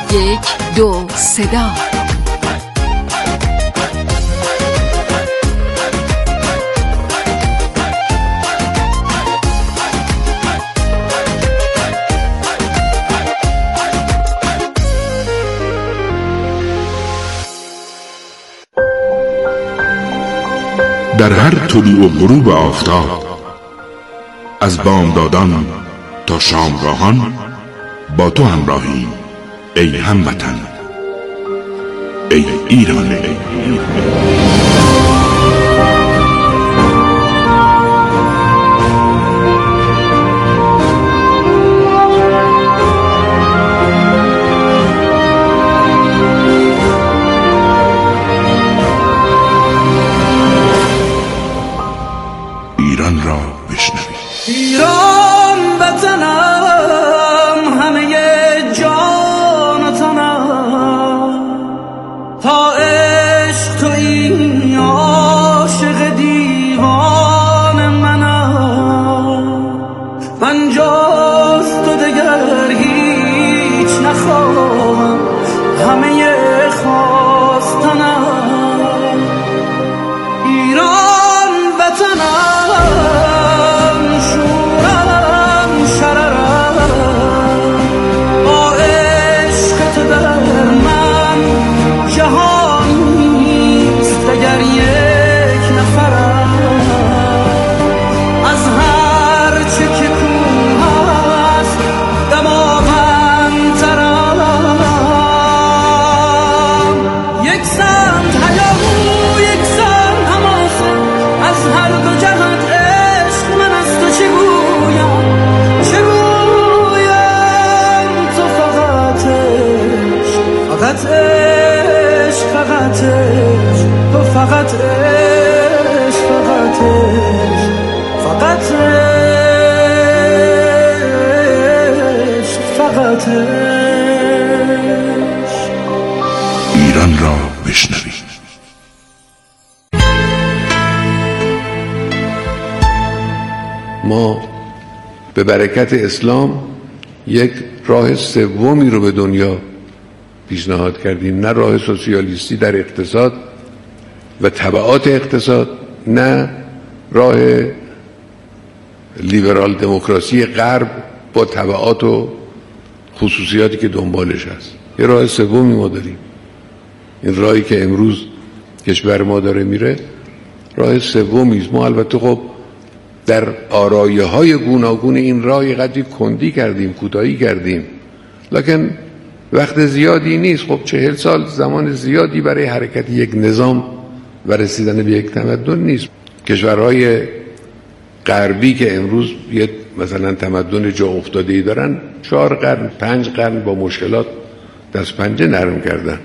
1 2 صدا. در هر طلوع و غروب آفتاب، از بامدادان تا شامگاهان با تو همراهیم ای هموطن، ای ایران. ایران را بشنوید. ایران وطنم، همه جان تنم، تا عشق تویی عاشق دیوان منم. من جز تو دگر هیچ نخواهم، همه خواستنم. ایران وطنم، فقط عشق، فقط عشق، فقط عشق. ایران را بشنوید. ما به برکت اسلام یک راه سومی رو به دنیا پیشنهاد کردیم، نه راه سوسیالیستی در اقتصاد و تبعات اقتصاد، نه راه لیبرال دموکراسی غرب با تبعات و خصوصیاتی که دنبالش هست. یه راه سومی ما داریم. این راهی که امروز کشور ما داره میره راه سومی است. ما البته خب در آرایه‌های گوناگون این راه قدری کندی کردیم، کوتاهی کردیم، لکن وقت زیادی نیست. خب 40 سال زمان زیادی برای حرکت یک نظام و رسیدن به یک تمدن نیست. کشورهای غربی که امروز یه مثلا تمدن جا افتاده‌ای دارن 4 قرن 5 قرن با مشکلات دست پنجه نرم کردن.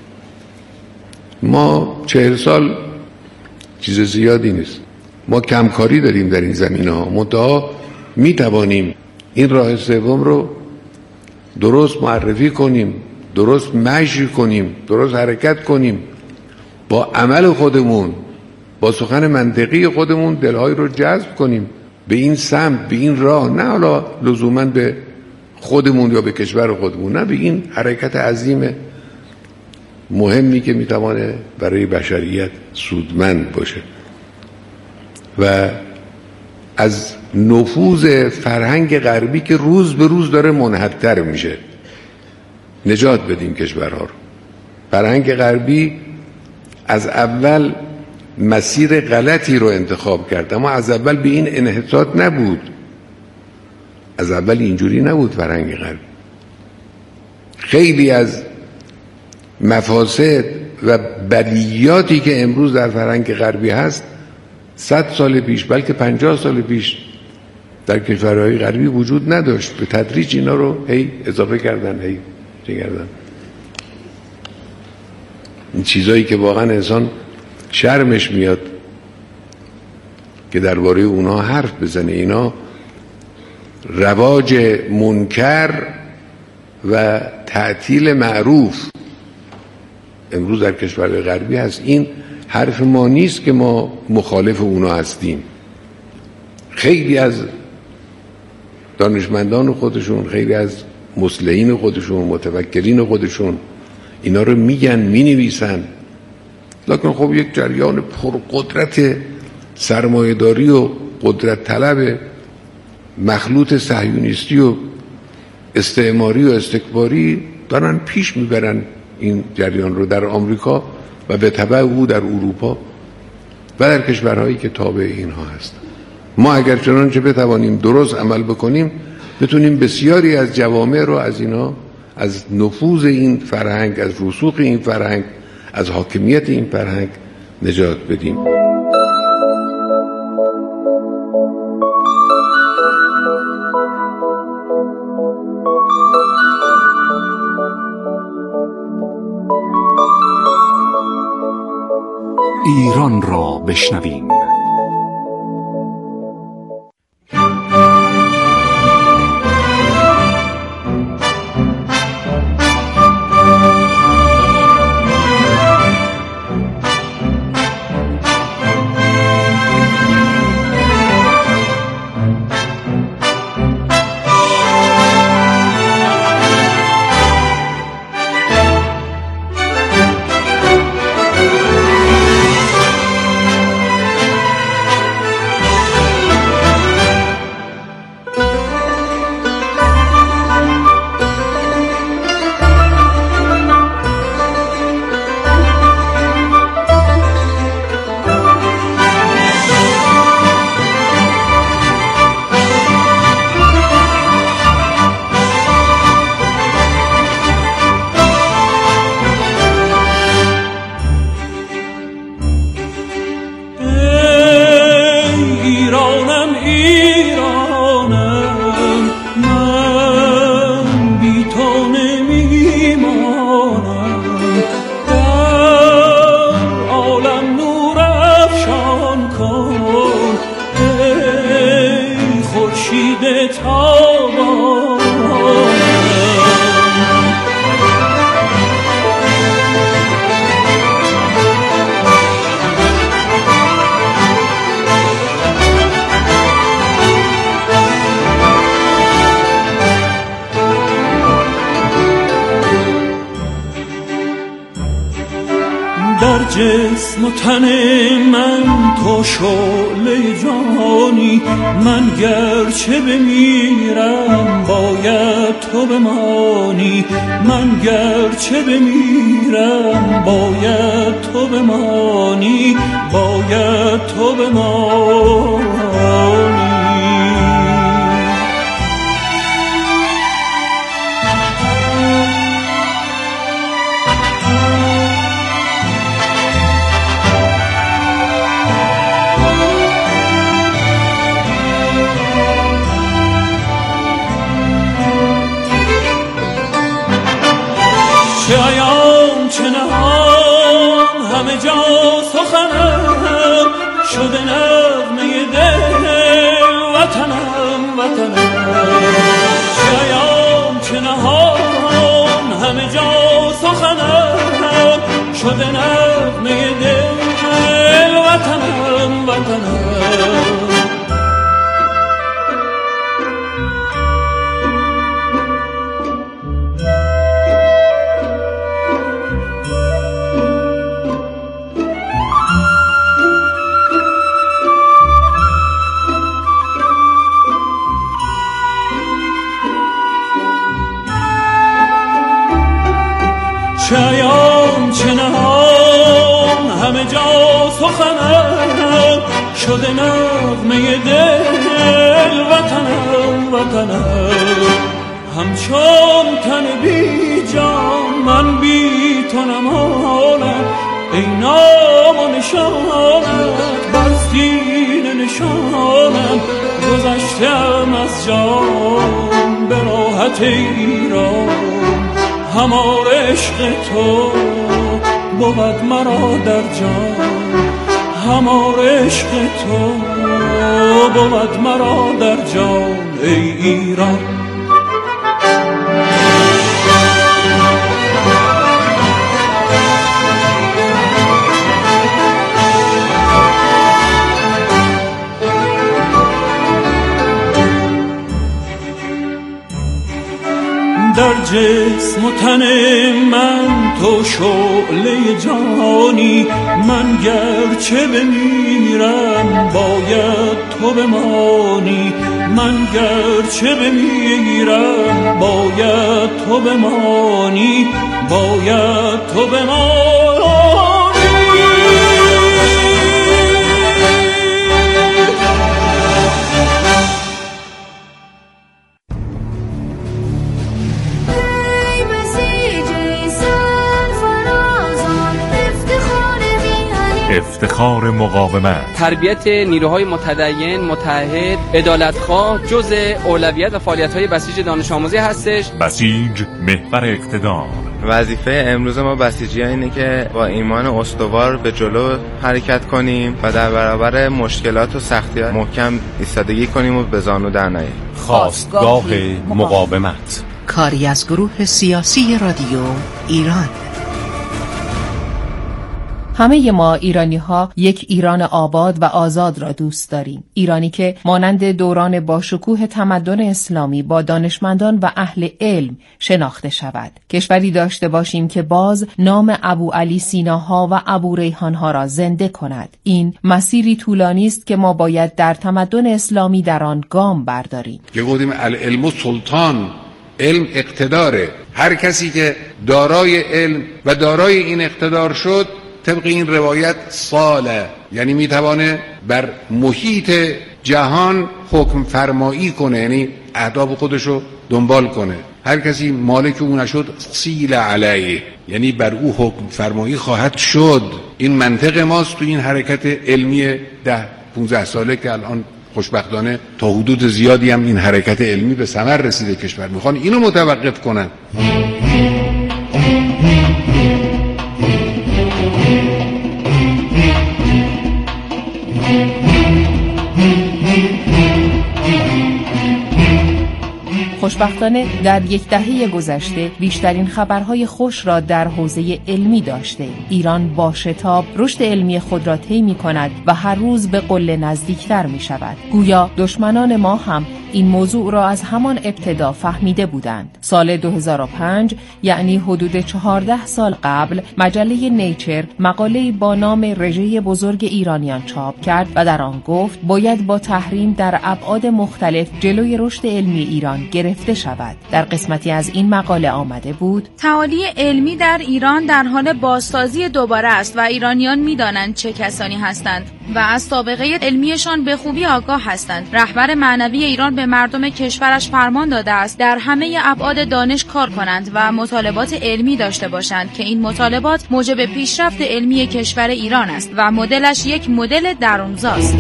ما 40 سال چیز زیادی نیست. ما کمکاری داریم در این زمینه‌ها، منتها میتوانیم این راه سوم رو درست معرفی کنیم، درست مشی کنیم، درست حرکت کنیم، با عمل خودمون، با سخن منطقی خودمون دلهای رو جذب کنیم به این سمت، به این راه، نه حالا لزوما به خودمون یا به کشور خودمون، نه به این حرکت عظیم مهمی که میتوانه برای بشریت سودمند باشه و از نفوذ فرهنگ غربی که روز به روز داره منحدر میشه نجات بدیم کشورها رو. فرهنگ غربی از اول مسیر غلطی رو انتخاب کرد، اما از اول به این انحطاط نبود. از اول اینجوری نبود فرهنگ غربی. خیلی از مفاسد و بلیاتی که امروز در فرهنگ غربی هست 100 سال پیش بلکه 50 سال پیش در کشورهای غربی وجود نداشت. به تدریج اینا رو هی اضافه کردن، هی چه کردن. این چیزایی که واقعا انسان شرمش میاد که درباره اونا حرف بزنه. اینا رواج منکر و تعطیل معروف امروز در کشورهای غربی هست. این حرف ما نیست که ما مخالف اونا هستیم. خیلی از دانشمندان خودشون، خیلی از مصلحین خودشون، متفکرین خودشون اینا رو میگن، مینویسن. لکن خب یک جریان پرقدرت سرمایه‌داری و قدرت طلب مخلوط صهیونیستی و استعماری و استکباری دارن پیش میبرن این جریان رو در آمریکا و به تبع او در اروپا و در کشورهایی که تابع اینها هستند. ما اگر چنانچه بتوانیم درست عمل بکنیم بتونیم بسیاری از جوامع رو از اینا، از نفوذ این فرهنگ، از رسوخ این فرهنگ، از حاکمیت این فرهنگ نجات بدیم. ایران را بشنویم. در جسم و تن من تو شعله جانی، من گرچه بمیرم باید تو بمانی، من گرچه بمیرم باید تو بمانی، باید تو بمانی. چه عیان چه نهان همه جا سخنم، شده نغمه دل وطنم وطنم. چه عیان چه نهان همه جا سخنم، شده نغمه دل وطنم وطنم. چه عیان چه نهان همه جا سخنم، شده نغمه دل وطنم وطنم. همچون تن بی جان من بی تو نمانم، ای نام و نشانت بر سینه نشانم. گذشتم از جان به راحت ایران، همار عشق تو بود مرا در جان، همار عشق تو بود مرا در جان ای ایران. جسم و تن من تو شعله جانی، من گرچه بمیرم باید تو بمانی، من گرچه بمیرم باید تو بمانی، باید تو بمانی. افتخار مقاومت، تربیت نیروهای متدین، متحد، عدالتخواه جزء اولویت و فعالیت‌های بسیج دانش آموزی هستش. بسیج محور اقتدار. وظیفه امروز ما بسیجی‌ها اینه که با ایمان استوار به جلو حرکت کنیم و در برابر مشکلات و سختی‌ها محکم ایستادگی کنیم و به زانو در نیاییم. خواستگاه مقاومت، کاری از گروه سیاسی رادیو ایران. همه ما ایرانی ها یک ایران آباد و آزاد را دوست داریم. ایرانی که مانند دوران باشکوه تمدن اسلامی با دانشمندان و اهل علم شناخته شود. کشوری داشته باشیم که باز نام ابو علی سیناها و ابو ریحانها را زنده کند. این مسیری طولانی است که ما باید در تمدن اسلامی در آن گام برداریم. که گفتیم العلم سلطان، علم اقتداره. هر کسی که دارای علم و دارای این اقتدار شد طبق این روایت ساله، یعنی میتوانه بر محیط جهان حکم فرمایی کنه، یعنی اهداف خودشو دنبال کنه. هر کسی مالک او نشد سیل علیه، یعنی بر او حکم فرمایی خواهد شد. این منطق ماست تو این حرکت علمی 10-15 ساله که الان خوشبختانه تا حدود زیادی هم این حرکت علمی به ثمر رسیده. کشور میخوان اینو متوقف کنن. خوشبختانه در یک دهه گذشته بیشترین خبرهای خوش را در حوزه علمی داشته. ایران با شتاب رشد علمی خود را طی می‌کند و هر روز به قله نزدیکتر می‌شود. گویا دشمنان ما هم این موضوع را از همان ابتدا فهمیده بودند. سال 2005 یعنی حدود 14 سال قبل مجله نیچر مقاله‌ای با نام رژه بزرگ ایرانیان چاپ کرد و در آن گفت باید با تحریم در ابعاد مختلف جلوی رشد علمی ایران گرفته شود. در قسمتی از این مقاله آمده بود: تعالی علمی در ایران در حال بازسازی دوباره است و ایرانیان می‌دانند چه کسانی هستند و از سابقه علمیشان به خوبی آگاه هستند. رهبر معنوی ایران به مردم کشورش فرمان داده است در همه ابعاد دانش کار کنند و مطالبات علمی داشته باشند که این مطالبات موجب پیشرفت علمی کشور ایران است و مدلش یک مدل درونزاست.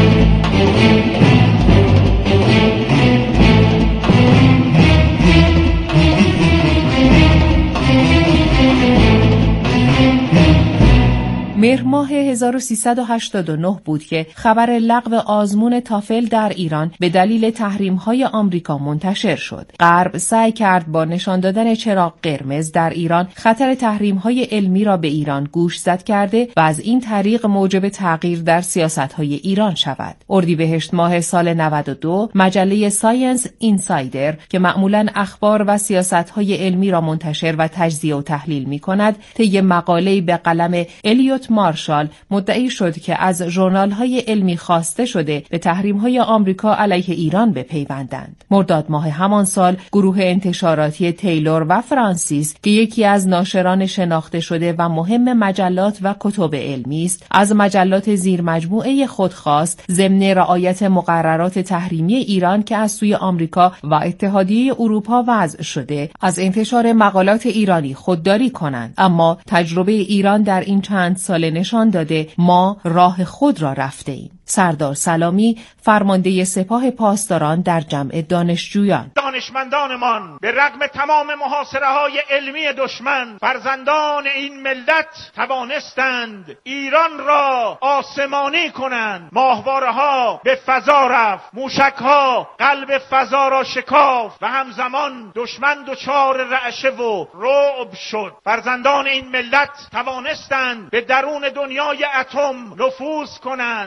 مهر ماه 1389 بود که خبر لغو آزمون تافل در ایران به دلیل تحریم‌های آمریکا منتشر شد. غرب سعی کرد با نشان دادن چراغ قرمز در ایران خطر تحریم‌های علمی را به ایران گوشزد کرده و از این طریق موجب تغییر در سیاست‌های ایران شود. اردیبهشت ماه سال 92 مجله ساینس اینسایدر که معمولاً اخبار و سیاست‌های علمی را منتشر و تجزیه و تحلیل می‌کند، طی مقاله‌ای به قلم الیوت مارشال مدعی شد که از ژورنال‌های علمی خواسته شده به تحریم‌های آمریکا علیه ایران بپیوندند. مرداد ماه همان سال گروه انتشاراتی تیلور و فرانسیس که یکی از ناشران شناخته شده و مهم مجلات و کتب علمی است، از مجلات زیر مجموعه خود خواست ضمن رعایت مقررات تحریمی ایران که از سوی آمریکا و اتحادیه اروپا وضع شده، از انتشار مقالات ایرانی خودداری کنند. اما تجربه ایران در این چند سال نشان داده ما راه خود را رفته ایم. سردار سلامی، فرمانده سپاه پاسداران در جمع دانشجویان: دانشمندانمان به رغم تمام محاصره‌های علمی دشمن، فرزندان این ملت توانستند ایران را آسمانی کنند. ماهواره‌ها به فضا رفت، موشک‌ها قلب فضا را شکافت و همزمان دشمن دچار رعشه و رعب شد. فرزندان این ملت توانستند به درون دنیای اتم نفوذ کنند. ایران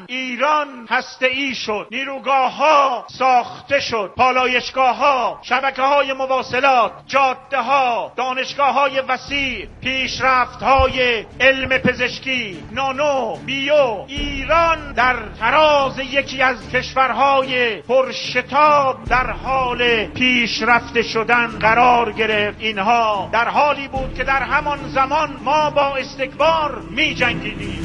ایران هسته‌ای شد، نیروگاه‌ها ساخته شد، پالایشگاه‌ها، شبکه‌های مواصلات، جاده‌ها، دانشگاه‌های وسیع، پیشرفت‌های علم پزشکی، نانو، بیو. ایران در تراز یکی از کشورهای پرشتاب در حال پیشرفته شدن قرار گرفت. اینها در حالی بود که در همان زمان ما با استکبار می جنگیدیم.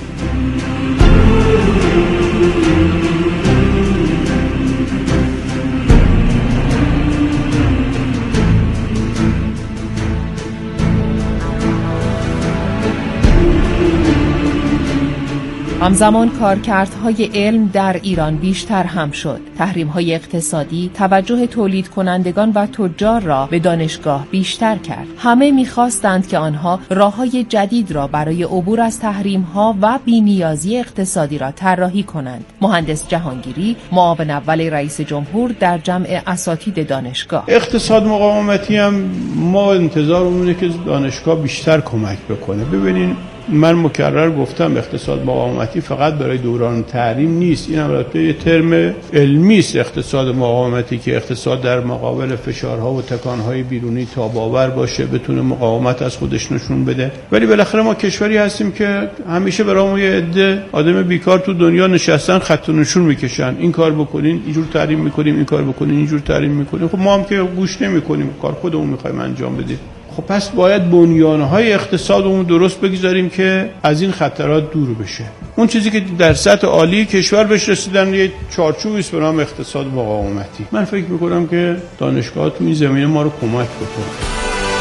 همزمان کارکردهای علم در ایران بیشتر هم شد. تحریم‌های اقتصادی توجه تولید کنندگان و تجار را به دانشگاه بیشتر کرد. همه می‌خواستند که آنها راه‌های جدید را برای عبور از تحریم‌ها و بی‌نیازی اقتصادی را طراحی کنند. مهندس جهانگیری، معاون اول رئیس جمهور در جمع اساتید دانشگاه: اقتصاد مقاومتی هم ما انتظارمونه که دانشگاه بیشتر کمک بکنه. ببینین من مکرر گفتم اقتصاد مقاومتی فقط برای دوران تحریم نیست. این البته یه ترم علمی است، اقتصاد مقاومتی، که اقتصاد در مقابل فشارها و تکانهای بیرونی تاب‌آور باشه، بتونه مقاومت از خودش نشون بده. ولی بالاخره ما کشوری هستیم که همیشه برامون یه عده آدم بیکار تو دنیا نشستن خط و نشون میکشن، این کار بکنین اینجور تحریم میکنیم، این کار بکنین اینجور تحریم میکنیم. خب ما هم که گوش نمیکنیم، کار خودمون میخوایم انجام بدیم. خب پس باید بنیانهای اقتصادمون درست بگذاریم که از این خطرات دور بشه. اون چیزی که در سطح عالی کشور بهش رسیدن یه چارچوبی است به نام اقتصاد مقاومتی. من فکر میکنم که دانشگاه تو این زمینه ما رو کمک بکنه.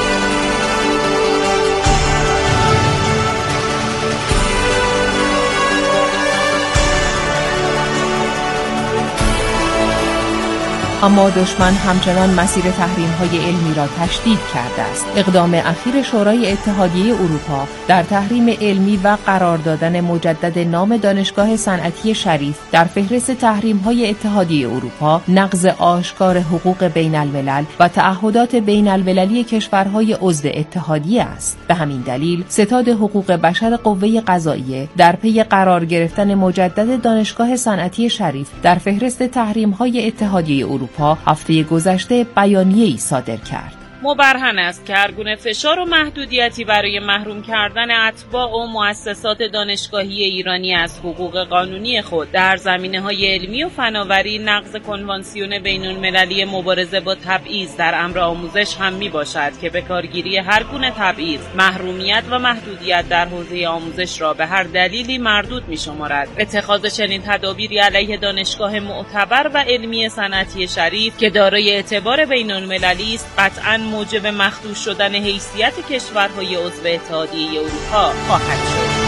اما دشمن همچنان مسیر تحریم‌های علمی را تشدید کرده است. اقدام اخیر شورای اتحادیه اروپا در تحریم علمی و قرار دادن مجدد نام دانشگاه صنعتی شریف در فهرست تحریم‌های اتحادیه اروپا نقض آشکار حقوق بین الملل و تعهدات بین المللی کشورهای عضو اتحادیه است. به همین دلیل ستاد حقوق بشر قوه قضاییه در پی قرار گرفتن مجدد دانشگاه صنعتی شریف در فهرست تحریم‌های اتحادیه اروپا هفته گذشته بیانیه‌ای صادر کرد. مبرهن است که هرگونه فشار و محدودیتی برای محروم کردن اتباع و مؤسسات دانشگاهی ایرانی از حقوق قانونی خود در زمینه‌های علمی و فناوری نقض کنوانسیون بین‌المللی مبارزه با تبعیض در امر آموزش هم میباشد که به کارگیری هر گونه تبعیض، محرومیت و محدودیت در حوزه آموزش را به هر دلیلی مردود می‌شمارد. اتخاذ چنین تدابیری علیه دانشگاه معتبر و علمی صنعتی شریف که دارای اعتبار بین‌المللی است قطعاً موجب مخدوش شدن حیثیت کشورهای عضو اتحادیه اروپا خواهد شد.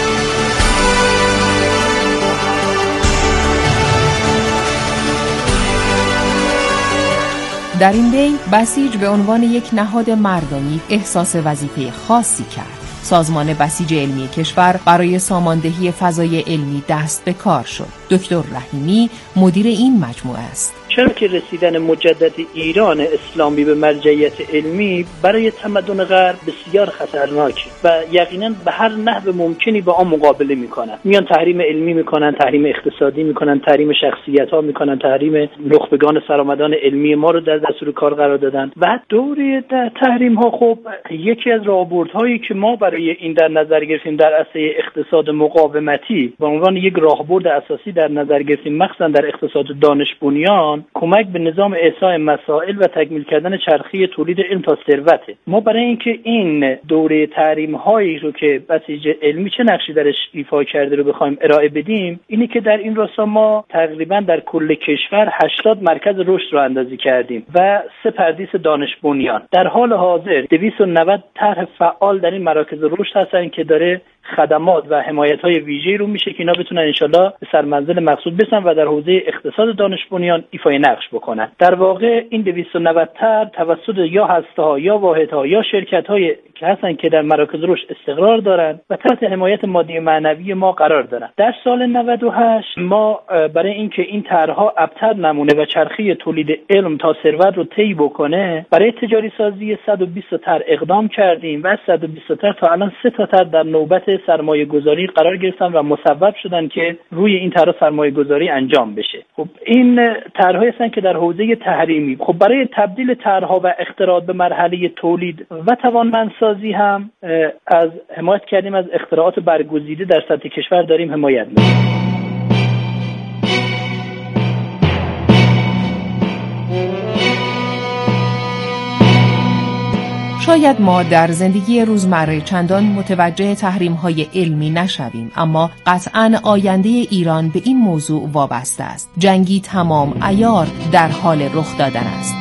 در این بین بسیج به عنوان یک نهاد مردمی احساس وظیفه خاصی کرد. سازمان بسیج علمی کشور برای ساماندهی فضای علمی دست به کار شد. دکتر رحیمی مدیر این مجموعه است. چرا که رسیدن مجدد ایران اسلامی به مرجعیت علمی برای تمدن غرب بسیار خطرناکه و یقینا به هر نحو ممکنی با آن مقابله میکنن. میان تحریم علمی میکنن، تحریم اقتصادی میکنن، تحریم شخصیت‌ها میکنن، تحریم نخبگان سرآمدان علمی ما رو در دستور کار قرار دادن. و دوره تحریم‌ها خب یکی از راهبردهایی که ما برای این در نظر گرفتیم در عرصه اقتصاد مقاومتی به عنوان یک راهبرد اساسی در نظر گرفتیم، مخصوصا در اقتصاد دانش بنیان، کمک به نظام احصاء مسائل و تکمیل کردن چرخه تولید علم تا ثروته. ما برای اینکه این دوره تحریم هایی رو که بسیج علمی چه نقشی درش ایفا کرده رو بخوایم ارائه بدیم، اینی که در این راستا ما تقریبا در کل کشور 80 مرکز رشد رو اندازی کردیم و 3 پردیس دانش بنیان. در حال حاضر 290 طرح فعال در این مراکز رشد هستن که داره خدمات و حمایت‌های ویژه‌ای رو میشه که اینا بتونن انشالله به سرمنزل مقصود برسن و در حوزه اقتصاد دانش بنیان ایفای نقش بکنن. در واقع این 290 طرح توسط یا هسته‌ها یا واحدها یا شرکت‌های که هستن که در مراکز رشد استقرار دارن و تحت حمایت مادی معنوی ما قرار دارن. در سال 98 ما برای اینکه این طرح‌ها ابتر نمونه و چرخه تولید علم تا ثروت رو طی بکنه، برای تجاری سازی 120 طرح اقدام کردیم و از 120 طرح تا الان 3 طرح در نوبت سرمایه‌گذاری قرار گرفتن و مصوب شدن که روی این طرح سرمایه‌گذاری انجام بشه. خب این طرح‌هایی هستن که در حوزه تحریمی. خب برای تبدیل طرح‌ها و اختراعات به مرحله تولید و توانمندسازی هم از حمایت کردیم، از اختراعات برگزیده در سطح کشور داریم حمایت می‌کنیم. شاید ما در زندگی روزمره چندان متوجه تحریم‌های علمی نشویم، اما قطعاً آینده ایران به این موضوع وابسته است. جنگی تمام عیار در حال رخ دادن است.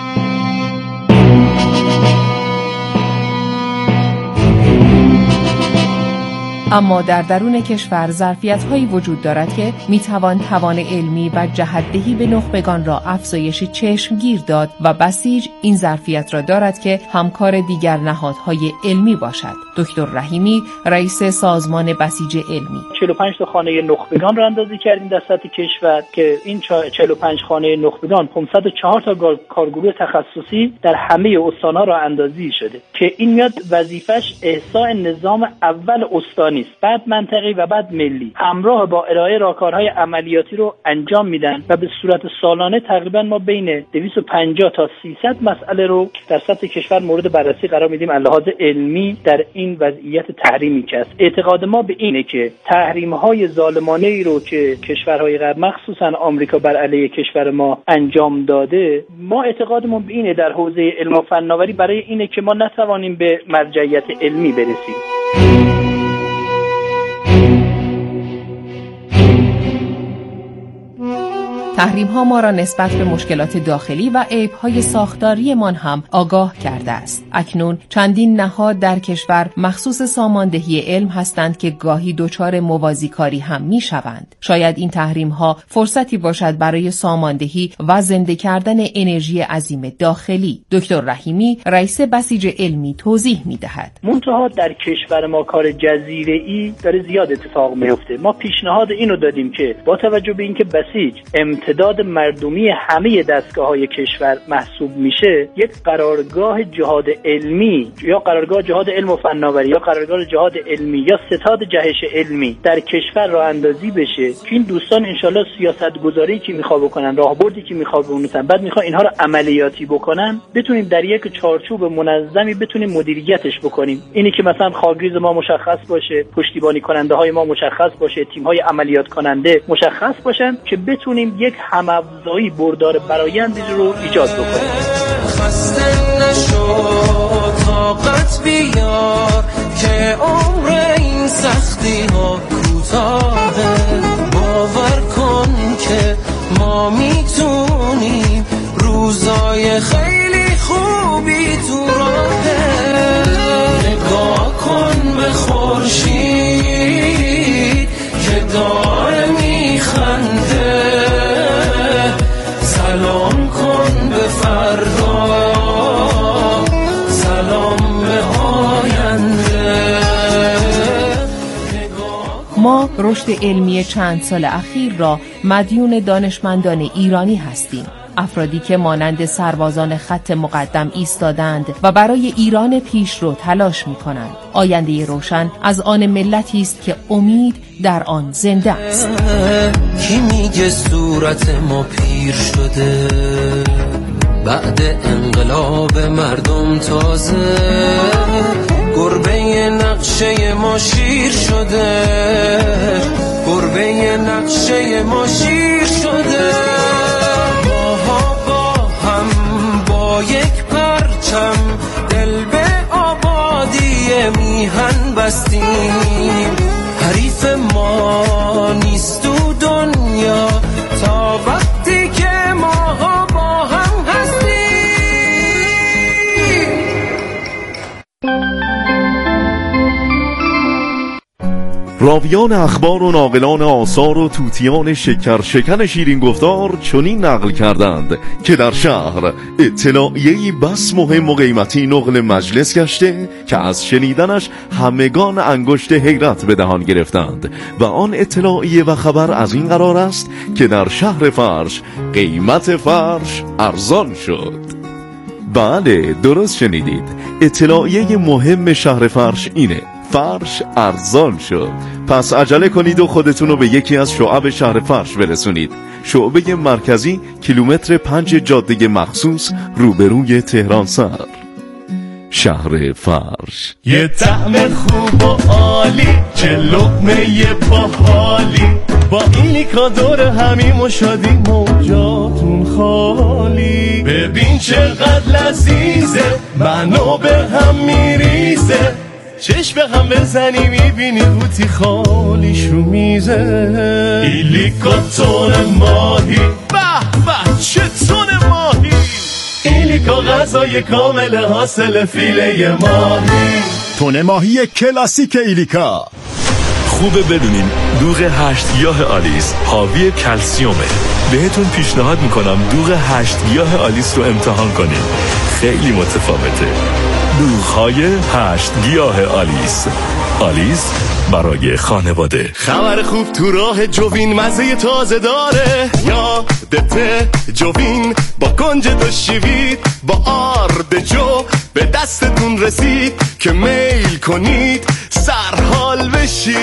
اما در درون کشور ظرفیت‌هایی وجود دارد که می‌توان توان علمی و جهت‌دهی به نخبگان را افزایش چشمگیر داد و بسیج این ظرفیت را دارد که همکار دیگر نهادهای علمی باشد. دکتر رحیمی، رئیس سازمان بسیج علمی: 45 تا خانه نخبگان را اندازه کردیم در سطح کشور که این 45 خانه نخبگان 504 تا کارگروه تخصصی در همه استان‌ها را اندازی شده که این میاد وظیفش احصاء نظام اول استانی، بعد منطقی و بعد ملی، همراه با ارائه راهکارهای عملیاتی رو انجام میدن و به صورت سالانه تقریبا ما بین 250 تا 300 مسئله رو در سطح کشور مورد بررسی قرار میدیم از لحاظ علمی در این وضعیت تحریمی که است. اعتقاد ما به اینه که تحریم‌های ظالمانه ای رو که کشورهای غرب مخصوصا آمریکا بر علیه کشور ما انجام داده، ما اعتقادمون به اینه در حوزه علم و فناوری برای اینه که ما نتوانیم به مرجعیت علمی برسیم. تحریم‌ها ما را نسبت به مشکلات داخلی و عیب‌های ساختاریمان هم آگاه کرده است. اکنون چندین نهاد در کشور مخصوص ساماندهی علم هستند که گاهی دچار موازیکاری هم می‌شوند. شاید این تحریم‌ها فرصتی باشد برای ساماندهی و زنده کردن انرژی عظیم داخلی. دکتر رحیمی، رئیس بسیج علمی، توضیح می‌دهد. منتها در کشور ما کار جزیره‌ای داره زیاد اتفاق میفته. ما پیشنهاد اینو دادیم که با توجه به اینکه بسیج امتداد مردمی همه دستگاه‌های کشور محسوب میشه، یک قرارگاه جهاد علمی یا قرارگاه جهاد علم و فناوری یا قرارگاه جهاد علمی یا ستاد جهش علمی در کشور راه اندازی بشه که این دوستان انشالله سیاست گذاری که میخواد بکنن، راهبردی که میخواد بکنن، بعد میخواد اینها رو عملیاتی بکنن، بتونیم در یک چارچوب منظمی بتونیم مدیریتش بکنیم. اینی که مثلا خاکریز ما مشخص باشه، پشتیبانی کننده های ما مشخص باشه، تیم های عملیات کننده مشخص باشن که بتونیم یک هم‌افزایی بردار برآیندی رو ایجاد بکنیم. خسته نشو طاقت بیار که عمر این سختی ها کوتاهه، باور کن که ما میتونیم، روزای خیلی خوبی تو راهه، نگاه کن به خورشید که داره میخنده، سلام کن به فردا، سلام به آینده. ما رشد علمی چند سال اخیر را مدیون دانشمندان ایرانی هستیم. افرادی که مانند سربازان خط مقدم ایستادند و برای ایران پیشرو تلاش می‌کنند. آینده روشن از آن ملتی است که امید در آن زنده است. کی میگه صورت ما پیر شده؟ بعد انقلاب مردم تازه گربه نقشه ما شیر شده، گربه نقشه ما شیر شده. با یک پرچم دل به آبادی میهن بستیم، حریف ما نیست تو دنیا تا وقتی که ما با هم هستیم. راویان اخبار و ناقلان آثار و توتیان شکر شکن شیرین گفتار چنین نقل کردند که در شهر اطلاعیه‌ای بس مهم و قیمتی نقل مجلس گشته که از شنیدنش همگان انگشت حیرت به دهان گرفتند و آن اطلاعیه و خبر از این قرار است که در شهر فرش قیمت فرش ارزان شد. بله درست شنیدید، اطلاعیه مهم شهر فرش اینه: فرش ارزان شد. پس عجله کنید و خودتون رو به یکی از شعب شهر فرش برسونید. شعبه مرکزی کیلومتر 5 جاده مخصوص روبروی تهران سر. شهر فرش. یه طعم خوب و عالی، چه لقمه باحالی، با ایلیکا دور همیم و شادیم و جاتون خالی. ببین چقدر لذیذه، منو به هم میریزه، چشم به هم بزنی میبینی بوتی خالیش رو میزه. ایلیکا تون ماهی، به به چه تون ماهی، ایلیکا غذای کامل حاصل فیله ماهی. تون ماهی کلاسیک ایلیکا. خوبه بدونین دوغ 8 گیاه آلیس حاوی کلسیومه. بهتون پیشنهاد میکنم دوغ 8 گیاه آلیس رو امتحان کنین، خیلی متفاوته. دوغ‌های 8 گیاه آلیس. آلیس برای خانواده. خبر خوب تو راه جوین مزه تازه داره، یادته جوین با کنج دو شیوید با آرد جو به دستتون رسید که میل کنید سرحال بشید.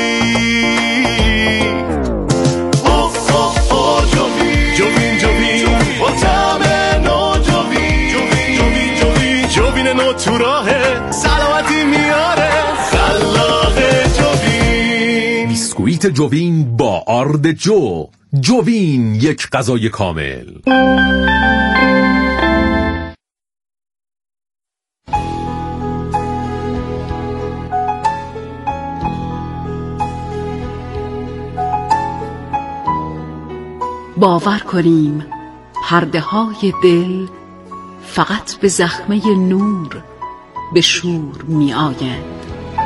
اوف اوف اوف جوین جوین جوین با طعم نو جوین جوین جوین جوین جوین نو تو راهه سلامتی میاره خلاق جوین. بیسکویت جوین با آرد جو. جوین یک غذای کامل. باور کنیم پرده های دل فقط به زخمه نور به شور می آیند.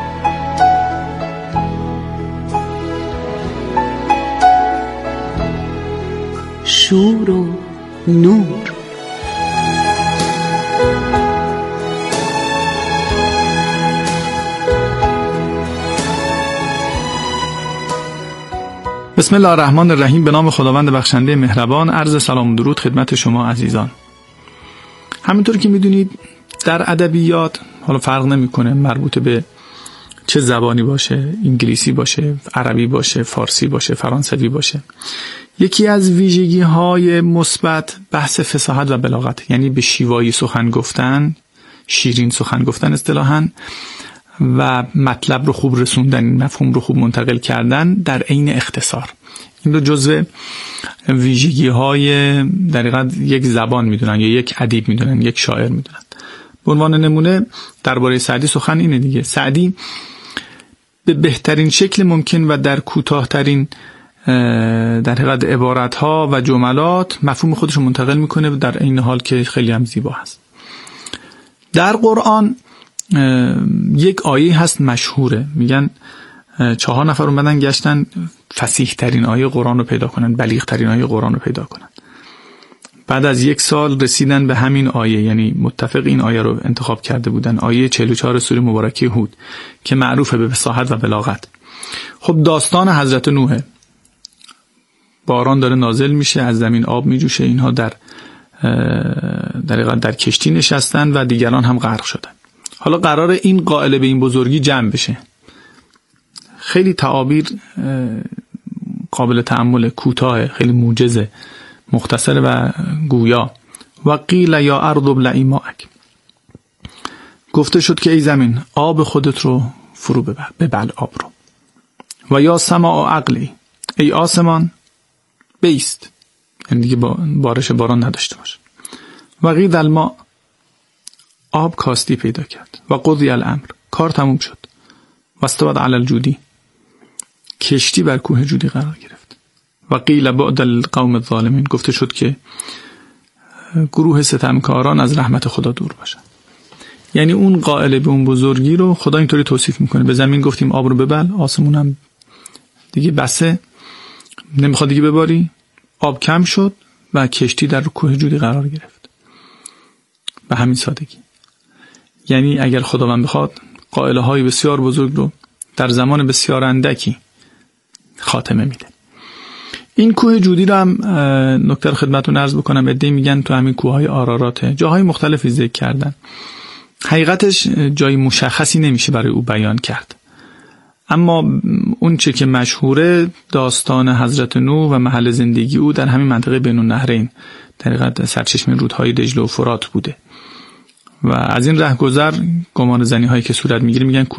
شور و نور. بسم الله الرحمن الرحیم. به نام خداوند بخشنده مهربان. عرض سلام و درود خدمت شما عزیزان. همونطور که میدونید در ادبیات حالا فرق نمیکنه مربوط به چه زبانی باشه، انگلیسی باشه، عربی باشه، فارسی باشه، فرانسوی باشه، یکی از ویژگی های مثبت بحث فصاحت و بلاغت، یعنی به شیوایی سخن گفتن، شیرین سخن گفتن اصطلاحاً، و مطلب رو خوب رسوندن، مفهوم رو خوب منتقل کردن در عین اختصار. این رو جزء ویژگی های در حقیقت یک زبان میدونن یا یک ادیب میدونن، یک شاعر میدونن. به عنوان نمونه درباره سعدی سخن اینه دیگه. سعدی به بهترین شکل ممکن و در کوتاه‌ترین در حقیقت عبارت‌ها و جملات مفهوم خودش رو منتقل میکنه در عین حال که خیلی هم زیبا هست. در قرآن یک آیه هست مشهوره، میگن 4 نفر اومدن گشتن فصیح ترین آیه قرآن رو پیدا کنن، بلیغ ترین آیه قرآن رو پیدا کنن. بعد از 1 سال رسیدن به همین آیه، یعنی متفق این آیه رو انتخاب کرده بودن، آیه 44 سوره مبارکه هود که معروفه به فصاحت و بلاغت. خب داستان حضرت نوحه. باران داره نازل میشه، از زمین آب میجوشه، اینها در کشتی نشستن و دیگران هم غرق شدن. حالا قرار این قائل به این بزرگی جمع بشه. خیلی تعابیر قابل تأمل، کوتاه، خیلی موجزه، مختصر و گویا. و قیل یا ارض ابلعی ماءک، گفته شد که ای زمین آب خودت رو فرو ببل آب رو. و یا سماء عقلی، ای آسمان بیست، یعنی دیگه بارش باران نداشته باشه. و قید الماء، آب کاستی پیدا کرد. و قضی الامر، کار تموم شد. و استوت علی الجودی، کشتی بر کوه جودی قرار گرفت. و قیل بعد القوم الظالمین، گفته شد که گروه ستمکاران از رحمت خدا دور باشن. یعنی اون قائل به اون بزرگی رو خدا اینطوری توصیف میکنه. به زمین گفتیم آب رو ببل، آسمون هم دیگه بسه، نمیخواد دیگه بباری، آب کم شد و کشتی در کوه جودی قرار گرفت. به همین سادگی. یعنی اگر خداوند بخواد قائله های بسیار بزرگ رو در زمان بسیار اندکی خاتمه میده. این کوه جودی رو هم نکته رو خدمتتون عرض بکنم، عده‌ای میگن تو همین کوههای آرارات، جاهای مختلفی ذکر کردن. حقیقتش جای مشخصی نمیشه برای او بیان کرد، اما اون چه که مشهوره داستان حضرت نوح و محل زندگی او در همین منطقه بین النهرین، در سرچشمه رودهای دجله و فرات بوده و از این رهگذر گمان زنی هایی که صورت میگیره میگن